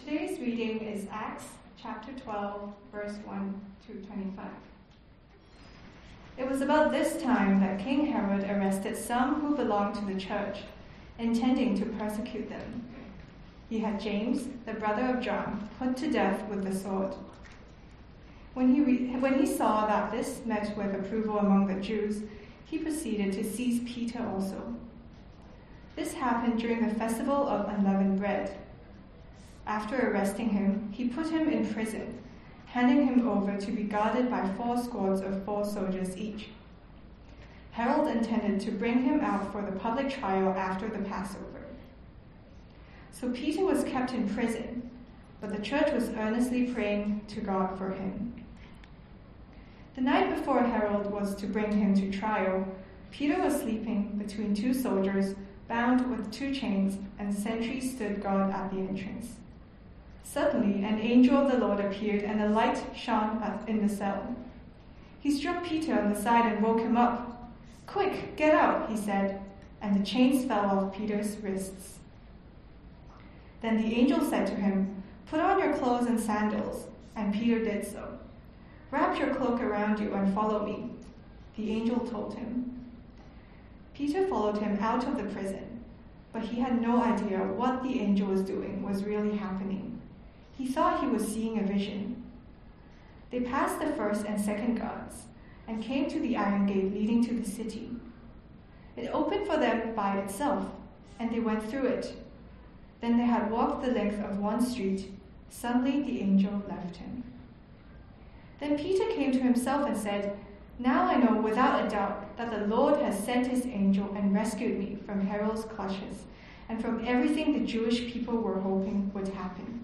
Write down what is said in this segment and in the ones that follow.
Today's reading is Acts chapter 12, verse 1 to 25. It was about this time that King Herod arrested some who belonged to the church, intending to persecute them. He had James, the brother of John, put to death with the sword. When he saw that this met with approval among the Jews, he proceeded to seize Peter also. This happened during the festival of unleavened bread. After arresting him, he put him in prison, handing him over to be guarded by 4 squads of 4 soldiers each. Herod intended to bring him out for the public trial after the Passover. So Peter was kept in prison, but the church was earnestly praying to God for him. The night before Herod was to bring him to trial, Peter was sleeping between 2 soldiers, bound with 2 chains, and sentries stood guard at the entrance. Suddenly, an angel of the Lord appeared, and a light shone in the cell. He struck Peter on the side and woke him up. "Quick, get out," he said, and the chains fell off Peter's wrists. Then the angel said to him, "Put on your clothes and sandals," and Peter did so. "Wrap your cloak around you and follow me," the angel told him. Peter followed him out of the prison, but he had no idea what the angel was doing was really happening. He thought he was seeing a vision. They passed the first and second guards and came to the iron gate leading to the city. It opened for them by itself, and they went through it. Then they had walked the length of 1 street. Suddenly the angel left him. Then Peter came to himself and said, "Now I know without a doubt that the Lord has sent his angel and rescued me from Herod's clutches and from everything the Jewish people were hoping would happen."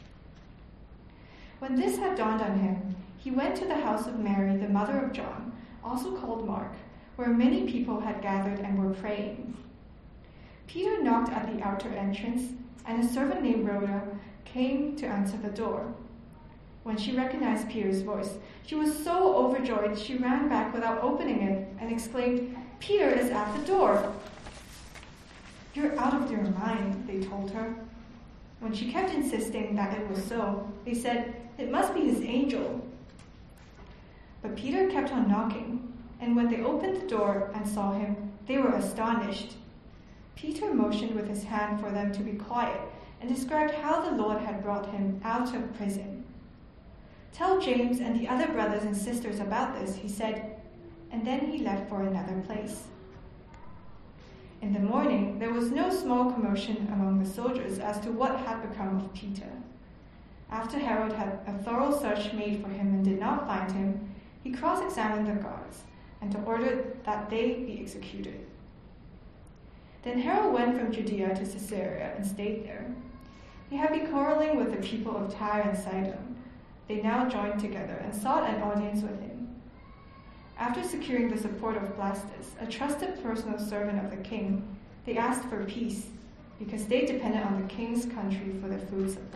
When this had dawned on him, he went to the house of Mary, the mother of John, also called Mark, where many people had gathered and were praying. Peter knocked at the outer entrance, and a servant named Rhoda came to answer the door. When she recognized Peter's voice, she was so overjoyed she ran back without opening it and exclaimed, "Peter is at the door." "You're out of your mind," they told her. When she kept insisting that it was so, they said, "It must be his angel." But Peter kept on knocking, and when they opened the door and saw him, they were astonished. Peter motioned with his hand for them to be quiet and described how the Lord had brought him out of prison. "Tell James and the other brothers and sisters about this," he said, and then he left for another place. In the morning, there was no small commotion among the soldiers as to what had become of Peter. After Herod had a thorough search made for him and did not find him, he cross-examined the guards and ordered that they be executed. Then Herod went from Judea to Caesarea and stayed there. He had been quarreling with the people of Tyre and Sidon. They now joined together and sought an audience with him. After securing the support of Blastus, a trusted personal servant of the king, they asked for peace because they depended on the king's country for their food supply.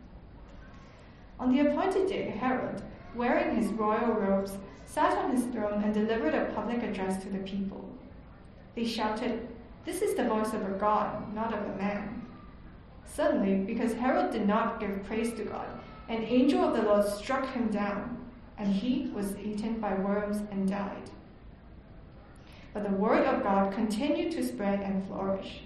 On the appointed day, Herod, wearing his royal robes, sat on his throne and delivered a public address to the people. They shouted, "This is the voice of a god, not of a man." Suddenly, because Herod did not give praise to God, an angel of the Lord struck him down, and he was eaten by worms and died. But the word of God continued to spread and flourish.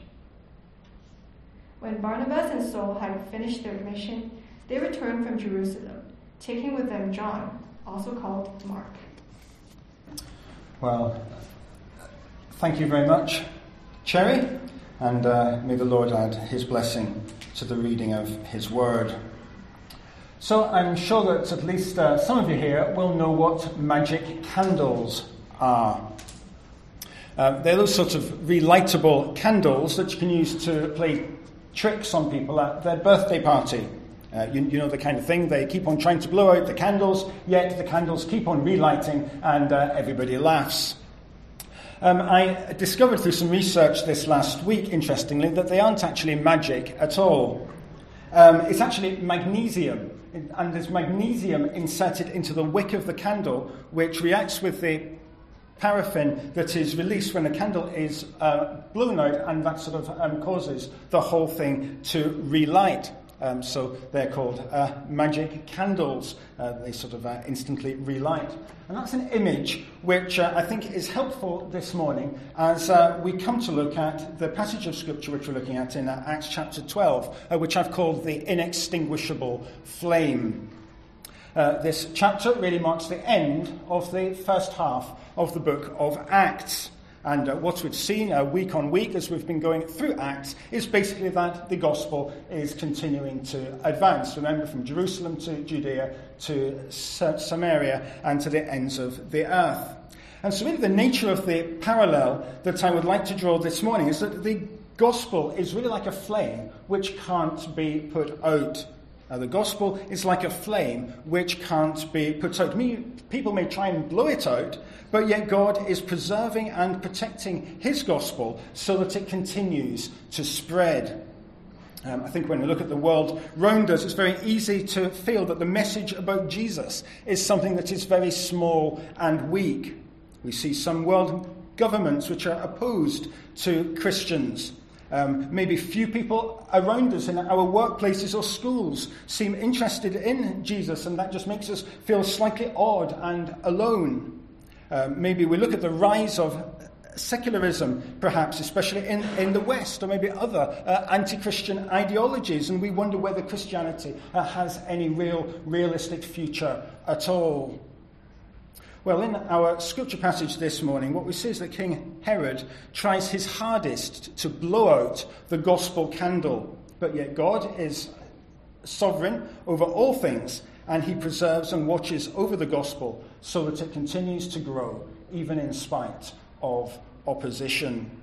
When Barnabas and Saul had finished their mission, they returned from Jerusalem, taking with them John, also called Mark. Well, thank you very much, Cherry, and may the Lord add his blessing to the reading of his word. So I'm sure that at least some of you here will know what magic candles are. They're those sort of relightable candles that you can use to play tricks on people at their birthday party. You know the kind of thing. They keep on trying to blow out the candles, yet the candles keep on relighting and everybody laughs. I discovered through some research this last week, interestingly, that they aren't actually magic at all. It's actually magnesium. And there's magnesium inserted into the wick of the candle, which reacts with the paraffin that is released when the candle is blown out, and that sort of causes the whole thing to relight. So they're called magic candles. They sort of instantly relight. And that's an image which I think is helpful this morning as we come to look at the passage of Scripture which we're looking at in Acts chapter 12, which I've called the inextinguishable flame. This chapter really marks the end of the first half of the book of Acts. And what we've seen week on week as we've been going through Acts is basically that the gospel is continuing to advance. Remember, from Jerusalem to Judea to Samaria and to the ends of the earth. And so really the nature of the parallel that I would like to draw this morning is that the gospel is really like a flame which can't be put out. The gospel is like a flame which can't be put out. People may try and blow it out, but yet God is preserving and protecting his gospel so that it continues to spread. I think when we look at the world round us, it's very easy to feel that the message about Jesus is something that is very small and weak. We see some world governments which are opposed to Christians. Maybe few people around us in our workplaces or schools seem interested in Jesus, and that just makes us feel slightly odd and alone. Maybe we look at the rise of secularism, perhaps, especially in the West, or maybe other anti-Christian ideologies, and we wonder whether Christianity has any realistic future at all. Well, in our scripture passage this morning, what we see is that King Herod tries his hardest to blow out the gospel candle. But yet God is sovereign over all things, and he preserves and watches over the gospel so that it continues to grow, even in spite of opposition.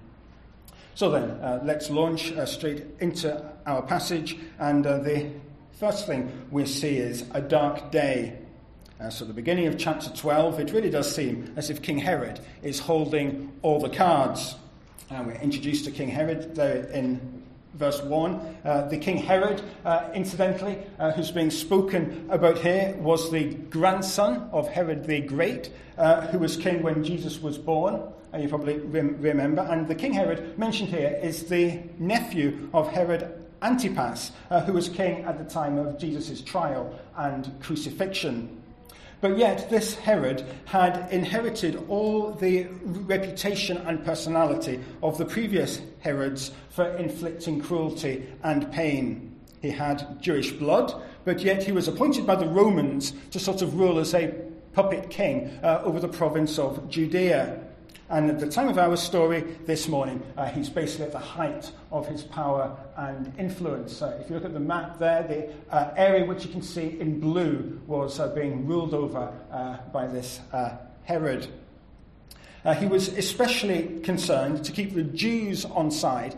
So then, let's launch straight into our passage, and the first thing we see is a dark day. So the beginning of chapter 12, it really does seem as if King Herod is holding all the cards. We're introduced to King Herod there in verse 1. The King Herod, incidentally, who's being spoken about here, was the grandson of Herod the Great, who was king when Jesus was born. You probably remember. And the King Herod mentioned here is the nephew of Herod Antipas, who was king at the time of Jesus' trial and crucifixion. But yet this Herod had inherited all the reputation and personality of the previous Herods for inflicting cruelty and pain. He had Jewish blood, but yet he was appointed by the Romans to sort of rule as a puppet king over the province of Judea. And at the time of our story this morning, he's basically at the height of his power and influence. If you look at the map there, the area which you can see in blue was being ruled over by this Herod. He was especially concerned to keep the Jews on side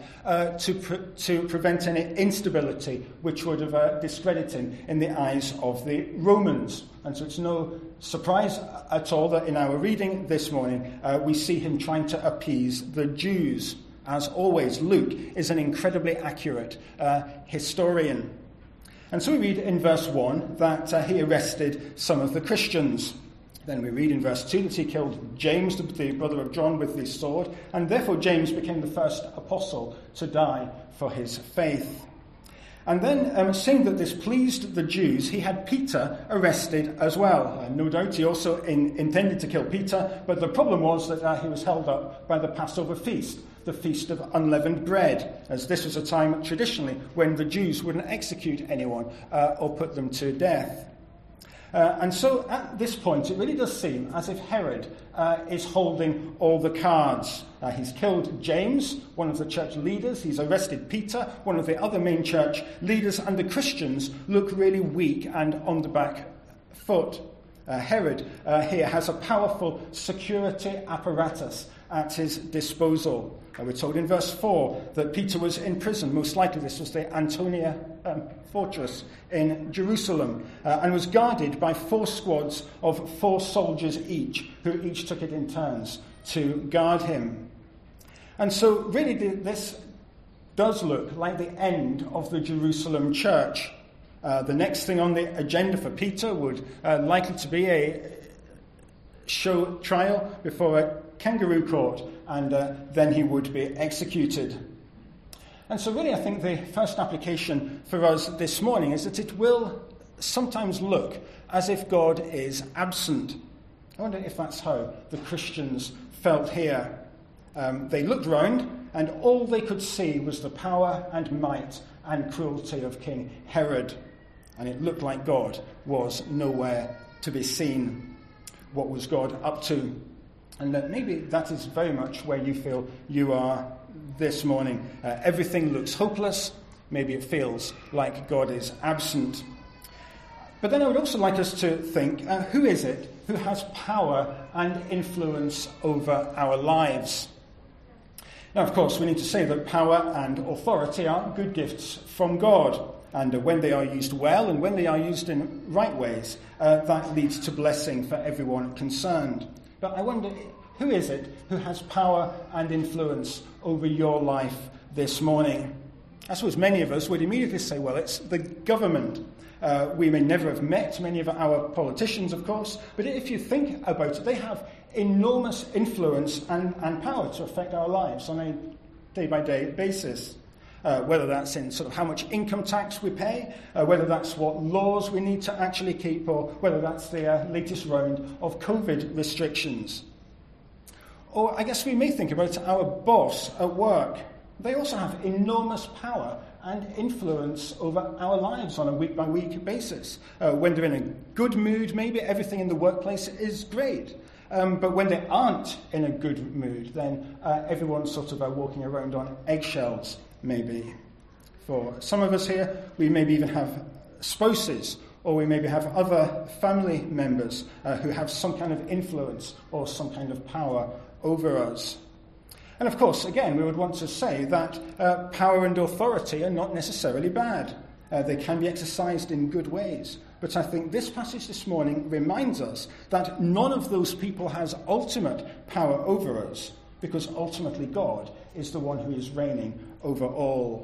to prevent any instability which would have discredited him in the eyes of the Romans. And so it's no surprise at all that in our reading this morning we see him trying to appease the Jews. As always, Luke is an incredibly accurate historian. And so we read in verse 1 that he arrested some of the Christians. Then we read in verse 2 that he killed James, the brother of John, with his sword, and therefore James became the first apostle to die for his faith. And then, seeing that this pleased the Jews, he had Peter arrested as well. No doubt he also intended to kill Peter, but the problem was that he was held up by the Passover feast, the Feast of Unleavened Bread, as this was a time traditionally when the Jews wouldn't execute anyone or put them to death. And so at this point, it really does seem as if Herod is holding all the cards. He's killed James, one of the church leaders. He's arrested Peter, one of the other main church leaders. And the Christians look really weak and on the back foot. Herod here has a powerful security apparatus at his disposal. We're told in verse 4 that Peter was in prison. Most likely this was the Antonia fortress in Jerusalem, and was guarded by 4 squads of 4 soldiers each, who each took it in turns to guard him. And so really this does look like the end of the Jerusalem church. The next thing on the agenda for Peter would likely to be a show trial before a kangaroo court, and then he would be executed. And so really I think the first application for us this morning is that it will sometimes look as if God is absent. I wonder if that's how the Christians felt here. They looked round, and all they could see was the power and might and cruelty of King Herod. And it looked like God was nowhere to be seen. What was God up to? And that maybe that is very much where you feel you are this morning. Everything looks hopeless. Maybe it feels like God is absent. But then I would also like us to think, who is it who has power and influence over our lives? Now, of course, we need to say that power and authority are good gifts from God. And when they are used well and when they are used in right ways, that leads to blessing for everyone concerned. But I wonder, who is it who has power and influence over your life this morning? I suppose many of us would immediately say, well, it's the government. We may never have met many of our politicians, of course, but if you think about it, they have enormous influence and power to affect our lives on a day-by-day basis. Whether that's in sort of how much income tax we pay, whether that's what laws we need to actually keep, or whether that's the latest round of COVID restrictions. Or I guess we may think about our boss at work. They also have enormous power and influence over our lives on a week-by-week basis. When they're in a good mood, maybe everything in the workplace is great. But when they aren't in a good mood, then everyone's sort of walking around on eggshells, maybe. For some of us here, we maybe even have spouses, or we maybe have other family members who have some kind of influence or some kind of power over us. And of course, again, we would want to say that power and authority are not necessarily bad. They can be exercised in good ways. But I think this passage this morning reminds us that none of those people has ultimate power over us, because ultimately God is the one who is reigning over all.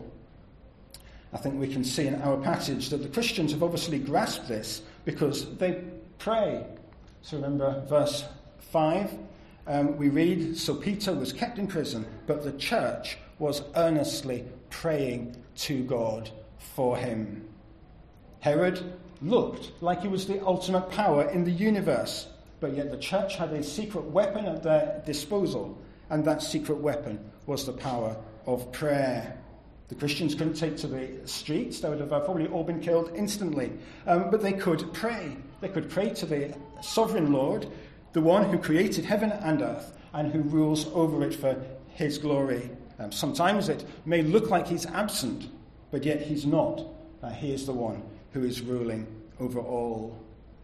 I think we can see in our passage that the Christians have obviously grasped this because they pray. So remember verse 5. We read, so Peter was kept in prison, but the church was earnestly praying to God for him. Herod looked like he was the ultimate power in the universe, but yet the church had a secret weapon at their disposal, and that secret weapon was the power of prayer. The Christians couldn't take to the streets. They would have probably all been killed instantly, but they could pray. They could pray to the sovereign Lord, the one who created heaven and earth and who rules over it for his glory. Sometimes it may look like he's absent, but yet he's not. He is the one who is ruling over all.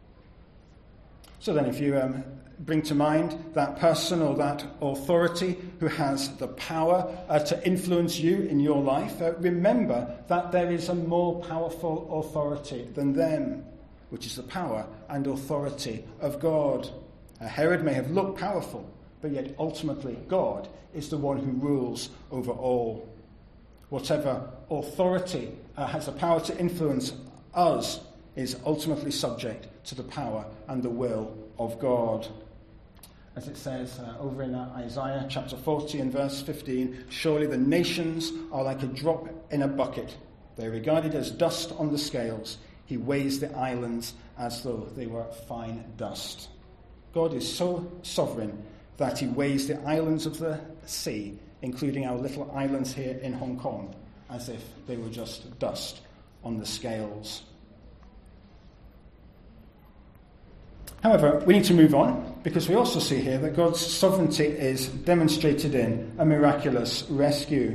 So then if you bring to mind that person or that authority who has the power to influence you in your life, remember that there is a more powerful authority than them, which is the power and authority of God. Herod may have looked powerful, but yet ultimately God is the one who rules over all. Whatever authority has the power to influence us is ultimately subject to the power and the will of God. As it says over in Isaiah chapter 40 and verse 15, surely the nations are like a drop in a bucket. They are regarded as dust on the scales. He weighs the islands as though they were fine dust. God is so sovereign that he weighs the islands of the sea, including our little islands here in Hong Kong, as if they were just dust on the scales. However, we need to move on, because we also see here that God's sovereignty is demonstrated in a miraculous rescue.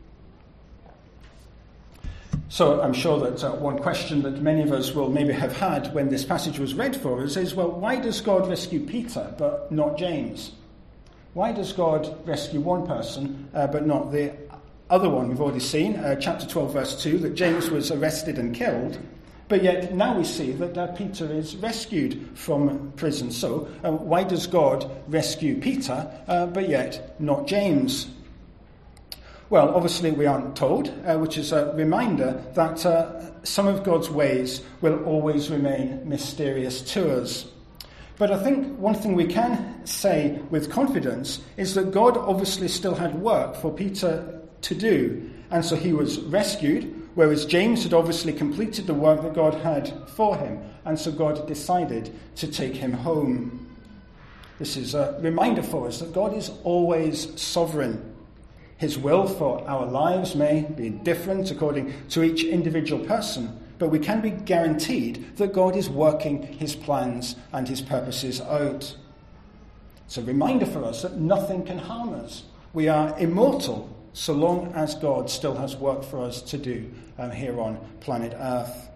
So I'm sure that one question that many of us will maybe have had when this passage was read for us is, well, why does God rescue Peter but not James? Why does God rescue one person but not the other one? We've already seen, chapter 12, verse 2, that James was arrested and killed. But yet now we see that Peter is rescued from prison. So why does God rescue Peter but yet not James? Well, obviously we aren't told, which is a reminder that some of God's ways will always remain mysterious to us. But I think one thing we can say with confidence is that God obviously still had work for Peter to do, and so he was rescued, whereas James had obviously completed the work that God had for him, and so God decided to take him home. This is a reminder for us that God is always sovereign. His will for our lives may be different according to each individual person, but we can be guaranteed that God is working his plans and his purposes out. It's a reminder for us that nothing can harm us. We are immortal so long as God still has work for us to do here on planet Earth.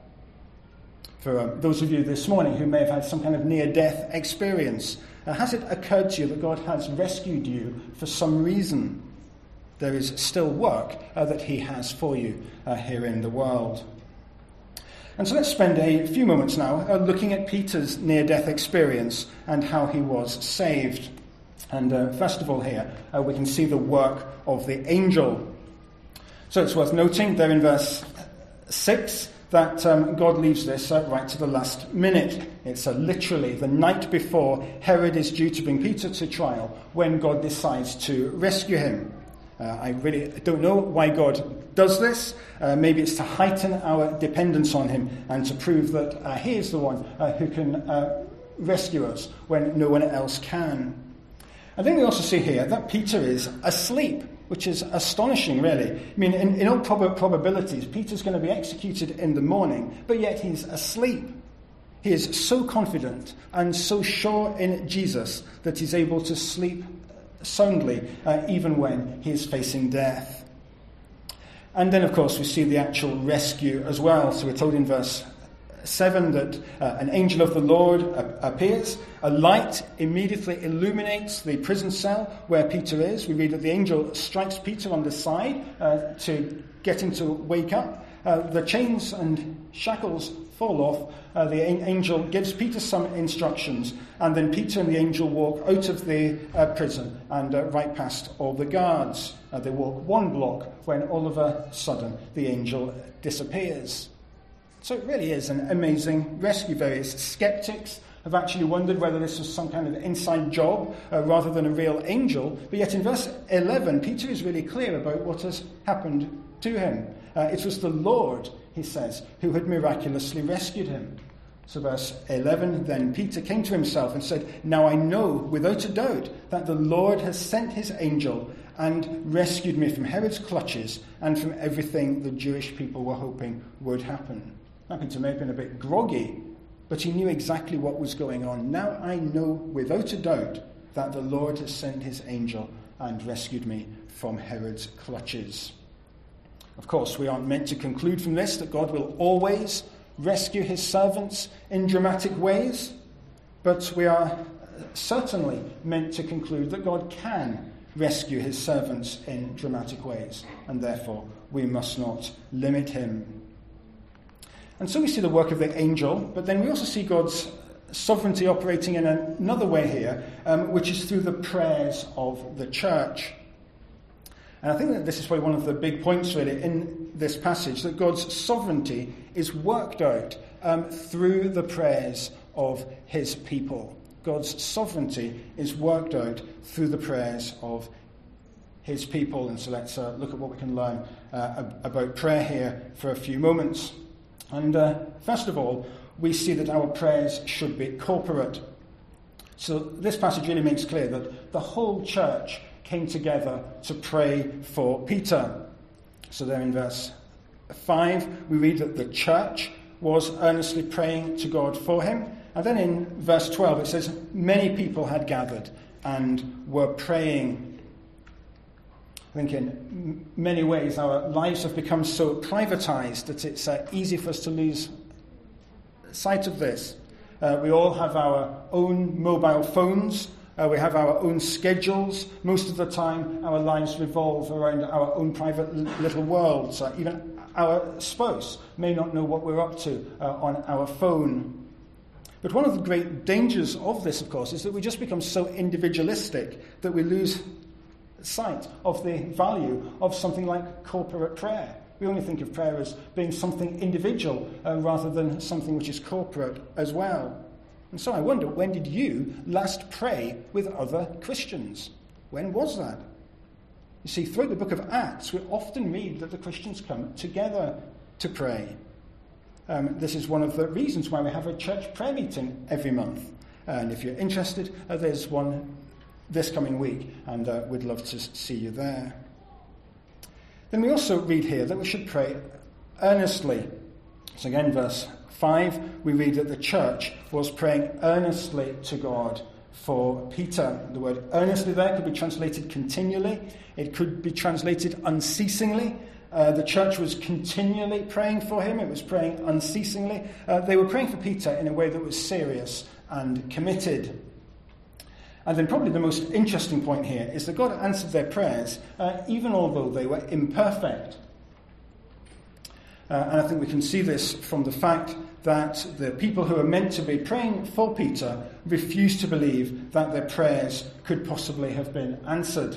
For those of you this morning who may have had some kind of near-death experience, has it occurred to you that God has rescued you for some reason? There is still work that he has for you here in the world. And so let's spend a few moments now looking at Peter's near-death experience and how he was saved. And first of all here, we can see the work of the angel. So it's worth noting there in verse 6 that God leaves this right to the last minute. It's literally the night before Herod is due to bring Peter to trial when God decides to rescue him. I really don't know why God does this. Maybe it's to heighten our dependence on him and to prove that he is the one who can rescue us when no one else can. I think we also see here that Peter is asleep, which is astonishing, really. I mean, in all probabilities, Peter's going to be executed in the morning, but yet he's asleep. He is so confident and so sure in Jesus that he's able to sleep soundly, even when he is facing death. And then, of course, we see the actual rescue as well. So we're told in verse 7 that an angel of the Lord appears. A light immediately illuminates the prison cell where Peter is. We read that the angel strikes Peter on the side to get him to wake up. The chains and shackles fall off. The angel gives Peter some instructions, and then Peter and the angel walk out of the prison and right past all the guards. They walk one block when all of a sudden the angel disappears. So it really is an amazing rescue. Various skeptics have actually wondered whether this was some kind of inside job rather than a real angel. But yet in verse 11, Peter is really clear about what has happened to him. It was the Lord, he says, who had miraculously rescued him. So verse 11, then Peter came to himself and said, "Now I know without a doubt that the Lord has sent his angel and rescued me from Herod's clutches and from everything the Jewish people were hoping would happen." Peter may have been a bit groggy, but he knew exactly what was going on. Now I know without a doubt that the Lord has sent his angel and rescued me from Herod's clutches. Of course, we aren't meant to conclude from this that God will always rescue his servants in dramatic ways, but we are certainly meant to conclude that God can rescue his servants in dramatic ways, and therefore we must not limit him. And so we see the work of the angel, but then we also see God's sovereignty operating in another way here, which is through the prayers of the church. And I think that this is probably one of the big points really in this passage, that God's sovereignty is worked out through the prayers of his people. God's sovereignty is worked out through the prayers of his people. And so let's look at what we can learn about prayer here for a few moments. And first of all, we see that our prayers should be corporate. So this passage really makes clear that the whole church came together to pray for Peter. So there in verse 5, we read that the church was earnestly praying to God for him. And then in verse 12, it says, many people had gathered and were praying. I think in many ways our lives have become so privatized that it's easy for us to lose sight of this. We all have our own mobile phones. We have our own schedules. Most of the time our lives revolve around our own private little worlds. Even our spouse may not know what we're up to on our phone. But one of the great dangers of this, of course, is that we just become so individualistic that we lose sight of the value of something like corporate prayer. We only think of prayer as being something individual rather than something which is corporate as well. And so I wonder, when did you last pray with other Christians? When was that? You see, throughout the book of Acts, we often read that the Christians come together to pray. This is one of the reasons why we have a church prayer meeting every month. And if you're interested, there's one this coming week, and we'd love to see you there. Then we also read here that we should pray earnestly. So again, verse 5, we read that the church was praying earnestly to God for Peter. The word earnestly there could be translated continually. It could be translated unceasingly. The church was continually praying for him. It was praying unceasingly. They were praying for Peter in a way that was serious and committed. And then probably the most interesting point here is that God answered their prayers even although they were imperfect. And I think we can see this from the fact that the people who are meant to be praying for Peter refused to believe that their prayers could possibly have been answered.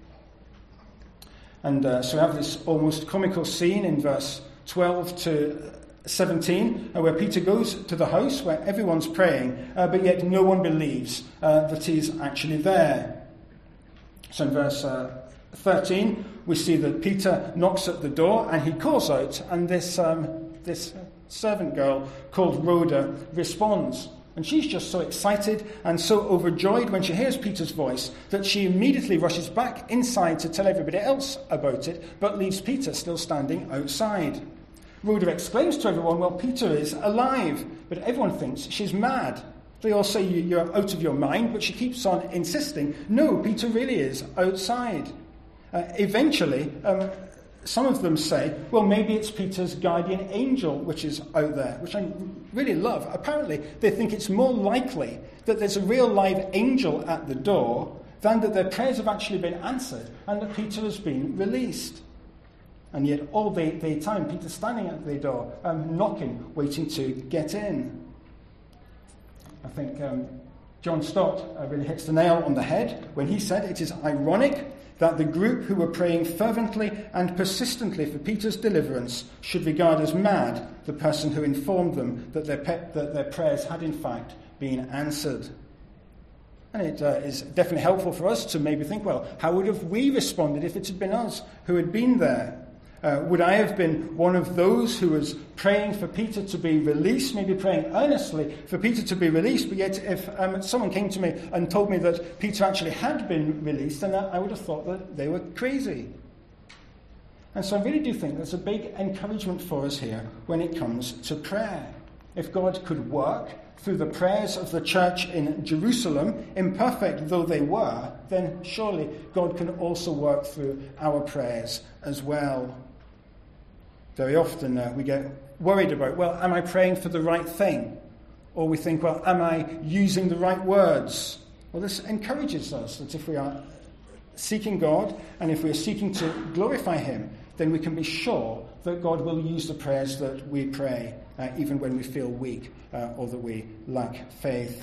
And so we have this almost comical scene in verse 12 to 17, where Peter goes to the house where everyone's praying, but yet no one believes that he's actually there. So in verse 13, we see that Peter knocks at the door and he calls out, and this servant girl called Rhoda responds. And she's just so excited and so overjoyed when she hears Peter's voice that she immediately rushes back inside to tell everybody else about it, but leaves Peter still standing outside. Rhoda exclaims to everyone, well, Peter is alive, but everyone thinks she's mad. They all say you're out of your mind, but she keeps on insisting, no, Peter really is outside. Eventually, some of them say, well, maybe it's Peter's guardian angel which is out there, which I really love. Apparently, they think it's more likely that there's a real live angel at the door than that their prayers have actually been answered and that Peter has been released. And yet all the time, Peter's standing at the door, knocking, waiting to get in. I think John Stott really hits the nail on the head when he said it is ironic that the group who were praying fervently and persistently for Peter's deliverance should regard as mad the person who informed them that their prayers had in fact been answered. And it is definitely helpful for us to maybe think, well, how would have we responded if it had been us who had been there? Would I have been one of those who was praying for Peter to be released, maybe praying earnestly for Peter to be released, but yet if someone came to me and told me that Peter actually had been released, then I would have thought that they were crazy. And so I really do think there's a big encouragement for us here when it comes to prayer. If God could work through the prayers of the church in Jerusalem, imperfect though they were, then surely God can also work through our prayers as well. Very often we get worried about, well, am I praying for the right thing? Or we think, well, am I using the right words? Well, this encourages us that if we are seeking God and if we are seeking to glorify him, then we can be sure that God will use the prayers that we pray, even when we feel weak or that we lack faith.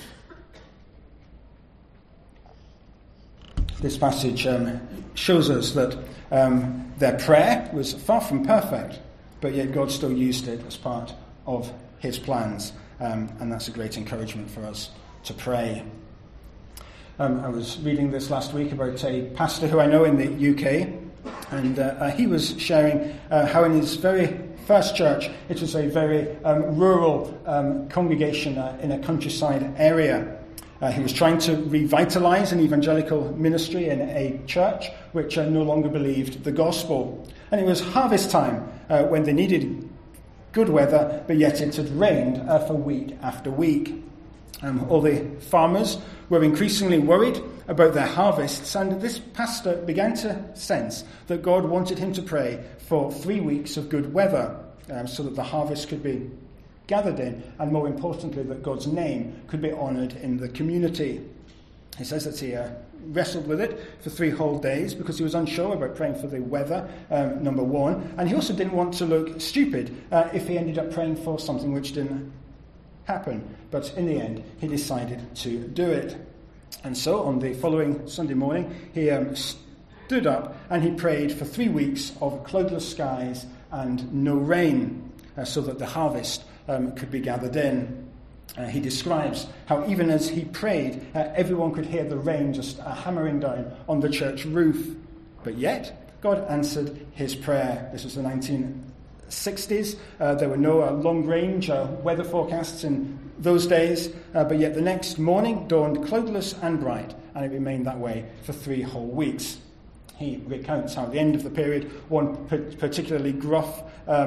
This passage shows us that their prayer was far from perfect, but yet God still used it as part of his plans, and that's a great encouragement for us to pray. I was reading this last week about a pastor who I know in the UK, and he was sharing how in his very first church, it was a very rural congregation in a countryside area. He was trying to revitalize an evangelical ministry in a church which no longer believed the gospel. And it was harvest time when they needed good weather, but yet it had rained for week after week. All the farmers were increasingly worried about their harvests, and this pastor began to sense that God wanted him to pray for 3 weeks of good weather so that the harvest could be gathered in, and more importantly, that God's name could be honoured in the community. He says that he wrestled with it for 3 whole days because he was unsure about praying for the weather, number one, and he also didn't want to look stupid if he ended up praying for something which didn't happen. But in the end, he decided to do it. And so on the following Sunday morning, he stood up and he prayed for 3 weeks of cloudless skies and no rain, so that the harvest could be gathered in. He describes how even as he prayed, everyone could hear the rain just hammering down on the church roof. But yet, God answered his prayer. This was the 1960s. There were no long-range weather forecasts in those days, but yet the next morning dawned cloudless and bright, and it remained that way for 3 whole weeks. He recounts how at the end of the period, one particularly gruff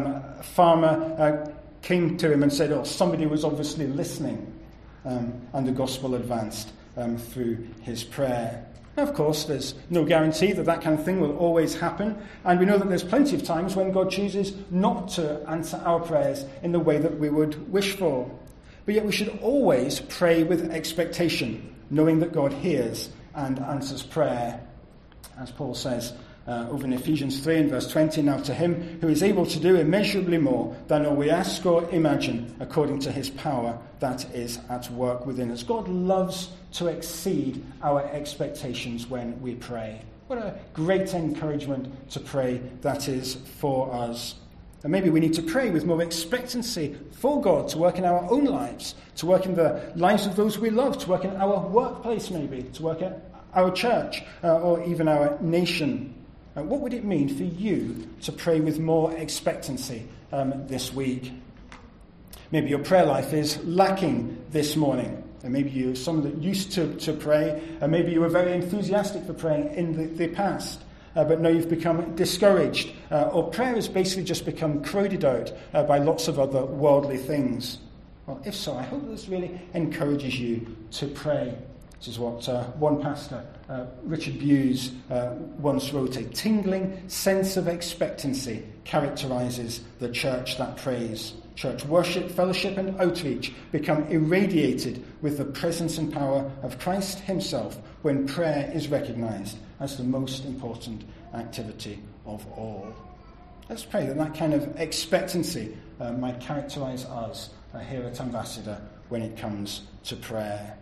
farmer came to him and said, somebody was obviously listening, and the gospel advanced through his prayer. Now, of course, there's no guarantee that kind of thing will always happen, and we know that there's plenty of times when God chooses not to answer our prayers in the way that we would wish for. But yet we should always pray with expectation, knowing that God hears and answers prayer. As Paul says over in Ephesians 3 and verse 20, now to him who is able to do immeasurably more than all we ask or imagine, according to his power that is at work within us. God loves to exceed our expectations when we pray. What a great encouragement to pray that is for us. And maybe we need to pray with more expectancy for God to work in our own lives, to work in the lives of those we love, to work in our workplace maybe, to work at our church, or even our nation. What would it mean for you to pray with more expectancy this week? Maybe your prayer life is lacking this morning. And maybe you're someone that used to pray, and maybe you were very enthusiastic for praying in the past, but now you've become discouraged, or prayer has basically just become crowded out by lots of other worldly things. Well, if so, I hope this really encourages you to pray. This is what one pastor, Richard Bewes, once wrote, a tingling sense of expectancy characterises the church that prays. Church worship, fellowship and outreach become irradiated with the presence and power of Christ himself when prayer is recognised as the most important activity of all. Let's pray that kind of expectancy might characterise us here at Ambassador when it comes to prayer.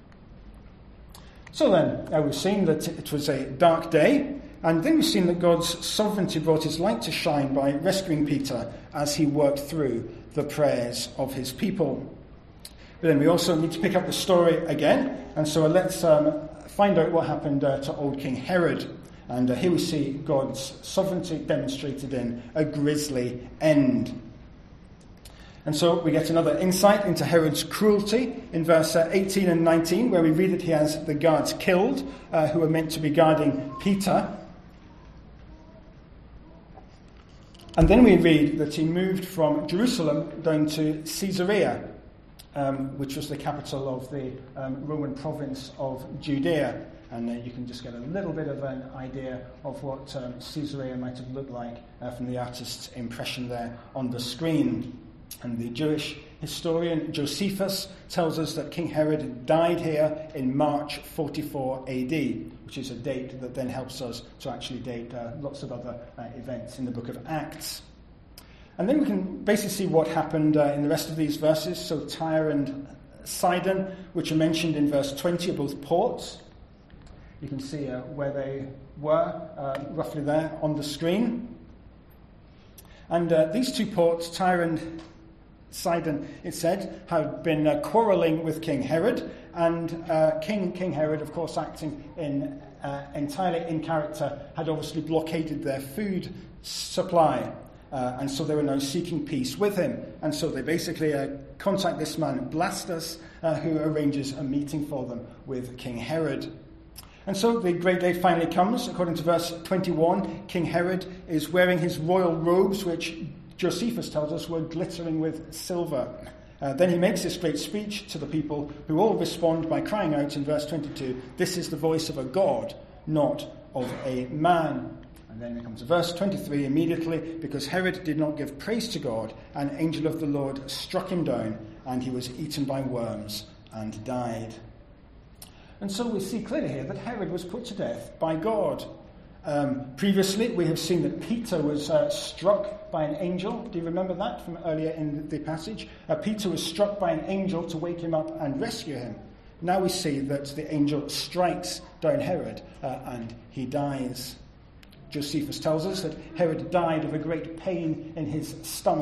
So then, we've seen that it was a dark day, and then we've seen that God's sovereignty brought his light to shine by rescuing Peter as he worked through the prayers of his people. But then we also need to pick up the story again, and so let's find out what happened to old King Herod. And here we see God's sovereignty demonstrated in a grisly end. And so we get another insight into Herod's cruelty in verse 18 and 19, where we read that he has the guards killed who are meant to be guarding Peter. And then we read that he moved from Jerusalem down to Caesarea, which was the capital of the Roman province of Judea. And you can just get a little bit of an idea of what Caesarea might have looked like from the artist's impression there on the screen. And the Jewish historian Josephus tells us that King Herod died here in March 44 AD, which is a date that then helps us to actually date lots of other events in the book of Acts. And then we can basically see what happened in the rest of these verses. So Tyre and Sidon, which are mentioned in verse 20, are both ports. You can see where they were, roughly there on the screen. And these two ports, Tyre and Sidon, it said, had been quarrelling with King Herod, and King Herod, of course, acting entirely in character, had obviously blockaded their food supply, and so they were now seeking peace with him. And so they basically contact this man Blastus, who arranges a meeting for them with King Herod. And so the great day finally comes. According to verse 21, King Herod is wearing his royal robes, which Josephus tells us were glittering with silver. Then he makes this great speech to the people, who all respond by crying out in verse 22, "This is the voice of a God, not of a man." And then it comes to verse 23, immediately, because Herod did not give praise to God, an angel of the Lord struck him down, and he was eaten by worms and died. And so we see clearly here that Herod was put to death by God. Previously, we have seen that Peter was struck by an angel. Do you remember that from earlier in the passage? Peter was struck by an angel to wake him up and rescue him. Now we see that the angel strikes down Herod and he dies. Josephus tells us that Herod died of a great pain in his stomach,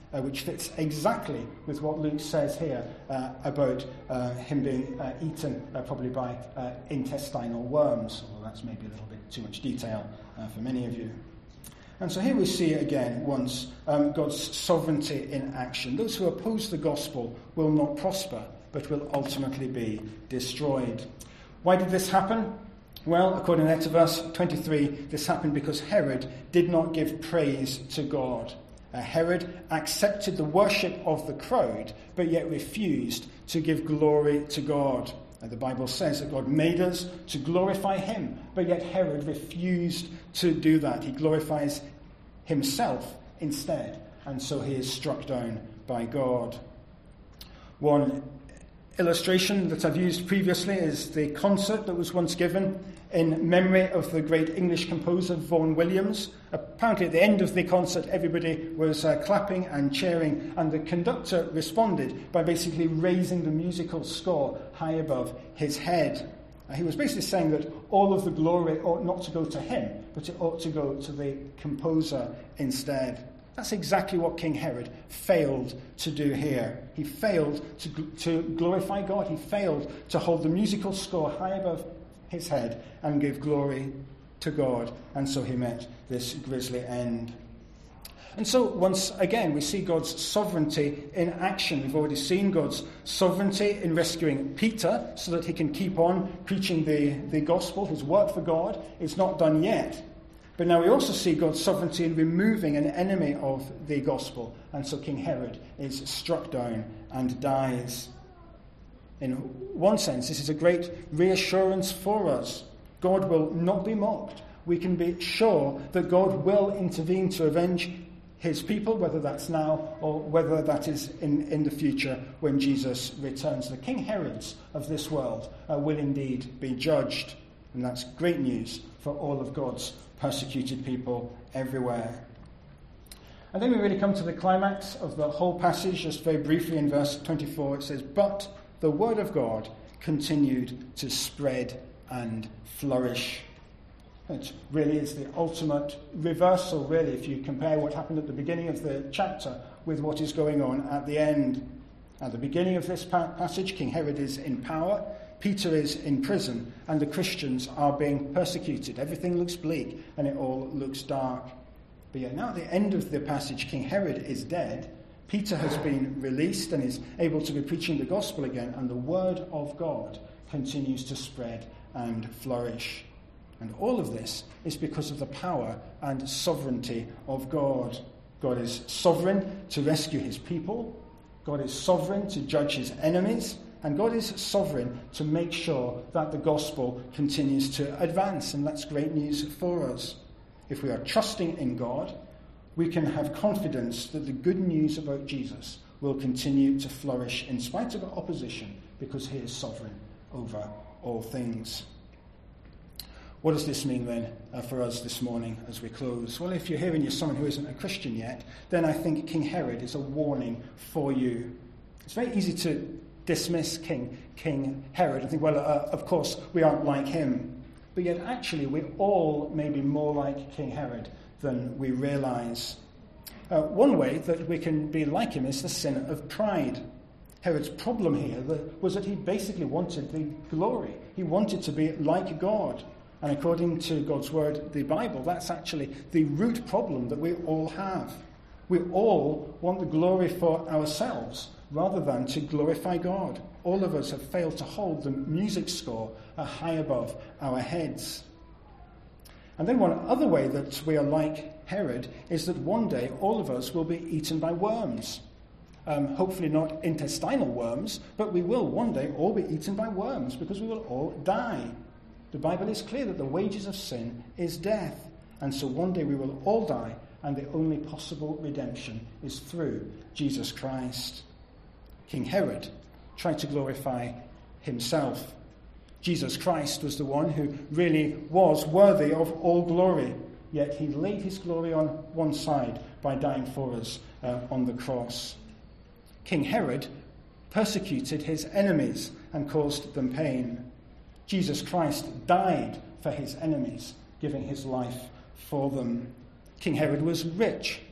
which fits exactly with what Luke says here about him being eaten probably by intestinal worms, although that's maybe a little bit too much detail for many of you. And so here we see again once God's sovereignty in action. Those who oppose the gospel will not prosper, but will ultimately be destroyed. Why did this happen? Well, according to verse 23, this happened because Herod did not give praise to God. Herod accepted the worship of the crowd, but yet refused to give glory to God. The Bible says that God made us to glorify him, but yet Herod refused to do that. He glorifies himself instead, and so he is struck down by God. One illustration that I've used previously is the concert that was once given in memory of the great English composer Vaughan Williams. Apparently at the end of the concert everybody was clapping and cheering, and the conductor responded by basically raising the musical score high above his head. He was basically saying that all of the glory ought not to go to him, but it ought to go to the composer instead. That's exactly what King Herod failed to do here. He failed to glorify God. He failed to hold the musical score high above his head and give glory to God. And so he met this grisly end. And so once again we see God's sovereignty in action. We've already seen God's sovereignty in rescuing Peter so that he can keep on preaching the gospel. His work for God is not done yet. But now we also see God's sovereignty in removing an enemy of the gospel. And so King Herod is struck down and dies. In one sense, this is a great reassurance for us. God will not be mocked. We can be sure that God will intervene to avenge his people, whether that's now or whether that is in the future when Jesus returns. The King Herods of this world will indeed be judged. And that's great news for all of God's persecuted people everywhere. And then we really come to the climax of the whole passage, just very briefly in verse 24. It says, "But the word of God continued to spread and flourish." It really is the ultimate reversal, really, if you compare what happened at the beginning of the chapter with what is going on at the end. At the beginning of this passage, King Herod is in power, Peter is in prison, and the Christians are being persecuted. Everything looks bleak, and it all looks dark. But yet now at the end of the passage, King Herod is dead, Peter has been released and is able to be preaching the gospel again, and the word of God continues to spread and flourish. And all of this is because of the power and sovereignty of God. God is sovereign to rescue his people. God is sovereign to judge his enemies. And God is sovereign to make sure that the gospel continues to advance. And that's great news for us. If we are trusting in God, we can have confidence that the good news about Jesus will continue to flourish in spite of opposition, because he is sovereign over all things. What does this mean then for us this morning as we close? Well, if you're here and you're someone who isn't a Christian yet, then I think King Herod is a warning for you. It's very easy to dismiss King Herod and think, well, of course, we aren't like him. But yet, actually, we all may be more like King Herod than we realize. One way that we can be like him is the sin of pride. Herod's problem here was that he basically wanted the glory. He wanted to be like God. And according to God's word, the Bible, that's actually the root problem that we all have. We all want the glory for ourselves rather than to glorify God. All of us have failed to hold the music score high above our heads. And then one other way that we are like Herod is that one day all of us will be eaten by worms. Hopefully not intestinal worms, but we will one day all be eaten by worms because we will all die. The Bible is clear that the wages of sin is death. And so one day we will all die, and the only possible redemption is through Jesus Christ. King Herod tried to glorify himself. Jesus Christ was the one who really was worthy of all glory, yet he laid his glory on one side by dying for us on the cross. King Herod persecuted his enemies and caused them pain. Jesus Christ died for his enemies, giving his life for them. King Herod was rich.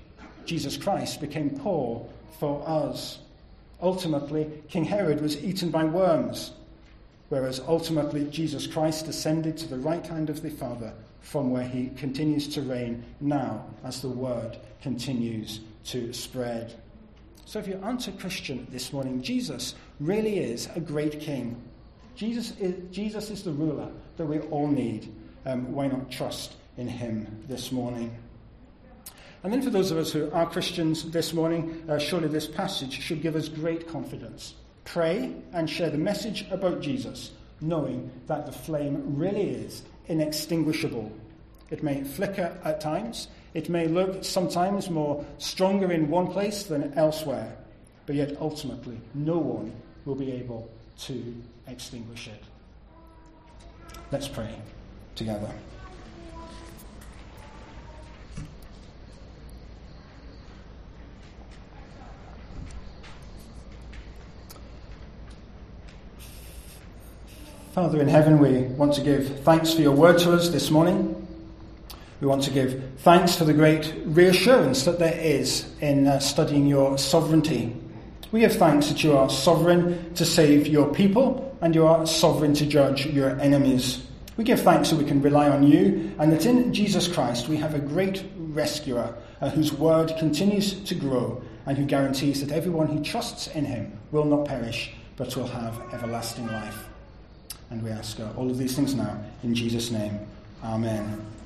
Jesus Christ became poor for us. Ultimately, King Herod was eaten by worms, whereas ultimately Jesus Christ ascended to the right hand of the Father, from where he continues to reign now as the word continues to spread. So if you aren't a Christian this morning, Jesus really is a great king. Jesus is the ruler that we all need. Why not trust in him this morning? And then for those of us who are Christians this morning, surely this passage should give us great confidence. Pray and share the message about Jesus, knowing that the flame really is inextinguishable. It may flicker at times. It may look sometimes more stronger in one place than elsewhere. But yet ultimately, no one will be able to extinguish it. Let's pray together. Father in heaven, we want to give thanks for your word to us this morning. We want to give thanks for the great reassurance that there is in studying your sovereignty. We give thanks that you are sovereign to save your people and you are sovereign to judge your enemies. We give thanks that we can rely on you and that in Jesus Christ we have a great rescuer whose word continues to grow and who guarantees that everyone who trusts in him will not perish but will have everlasting life. And we ask all of these things now in Jesus' name. Amen.